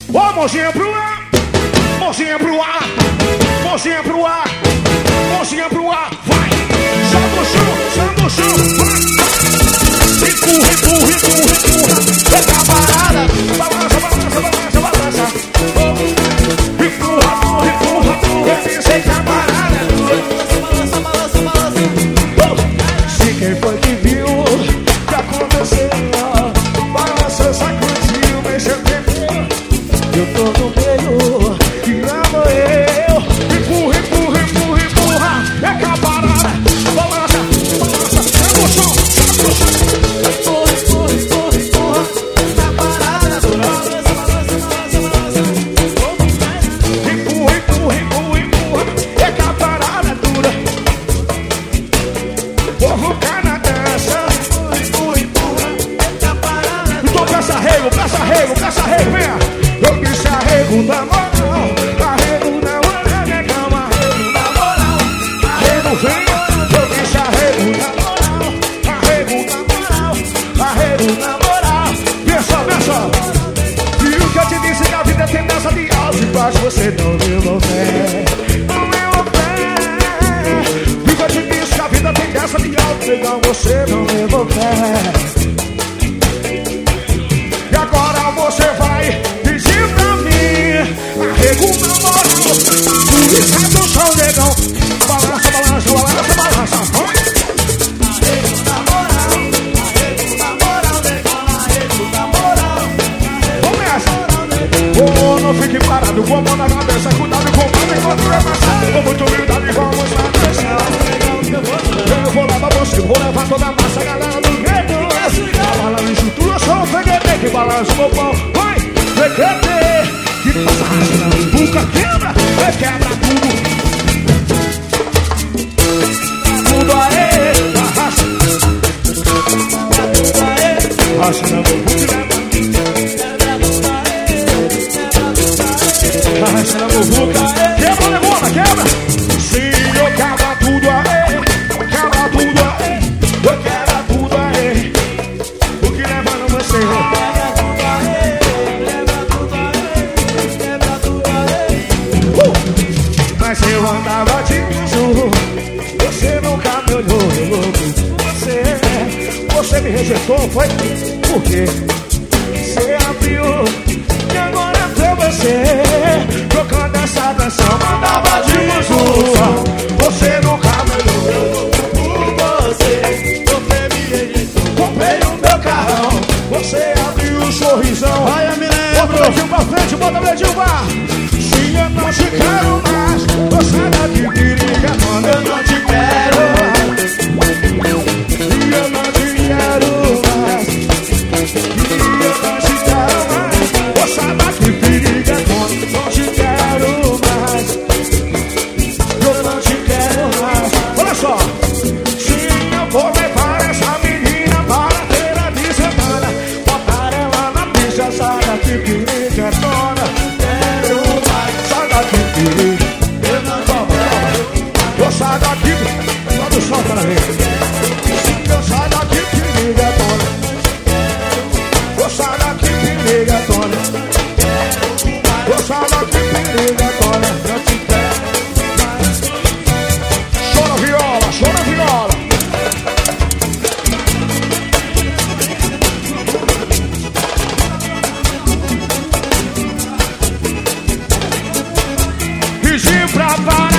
Ó, mãozinha pro ar, mãozinha pro ar, mãozinha pro ar, mãozinha pro ar, vai. Sobe o chão, vai. Empurra, empurra, empurra, empurra. Pega a parada, balança, balança, balança, balança. Empurra, empurra, empurra, empurra. Sei que a parada é tua. Balança, balança, balança, balança. Se quem foi que viu o que aconteceu, balança, sacudiu, mexeu, temeu. Eu tô no meio e lá vou eu. Empurra, empurra, empurra, empurra. É que a parada, balança, balança. Sobe o chão, sobe o chão. Empurra, empurra, empurra, empurra. É a parada, balança, balança, balança, balança. Empurra, empurra, empurra, empurra. É que a parada dura. Porra, o cara dança. Empurra, empurra, empurra. É que a parada dura. Então peça arrego, peça arrego, peça arrego, venha. Eu quis arrego da moral, arrego na moral, negão, arrego na moral, arrego vem. Eu quis arrego na moral, arrego na moral, arrego na moral. Pensa, pensa. Viu que eu te disse que a vida tem dessa de alto e baixo, você não levou fé, não levou fé. Viu que eu te disse que a vida tem dessa de alto, legal, você não levou fé. E agora você vai dizer pra mim, arrego na moral, polícia do chão, negão. Balança, balança, balança, balança. Arrego na moral, negão, arrego na moral. Começa. Oh, não fique parado, com a mão na cabeça, cuidado com o pano enquanto eu passar. Com muita humildade, vamos na pressão. Eu vou levar você, vou levar toda a massa, galera do gueto. Balança isso tudo, eu sou o VGT que balança o meu pau. Vai, VGT, que passa rasgando, buca quebra, quebra tudo. Tudo aê, arrasta. Tudo aê, arrasta na buca, arrasta na buca, quebra, levanta, quebra. Sim, eu quebra tudo aê, quebra tudo aê, eu quebra tudo aê. O que leva no você? Mas eu andava de azul, você nunca me olhou, eu louco. Você me rejeitou, foi? Por quê? Você abriu e agora foi você tocando essa canção. Andava de azul, você nunca me olhou, eu louco por você. Você me rejeitou, comprei o meu carrão, você abriu o sorrisão. Vai, a menina, bota o dedinho pra frente, bota o dedinho pra... Se eu não te quero mais, você dá de periga quando eu não te quero mais. E eu não te quero mais. E eu não te quero mais. Você dá de periga quando eu não te quero mais. Eu não te quero mais. Olha só. Se eu vou levar essa menina para a feira de semana, botar ela na pista, sai daqui periga é dona. Eu não tô quero. Eu saio daqui, manda o som para ver. Eu saio daqui, periga é dona. Eu saio daqui, periga é dona. Eu saio daqui, periga é dona. Eu te quero. Chora viola, chora viola. Pedi pra parar.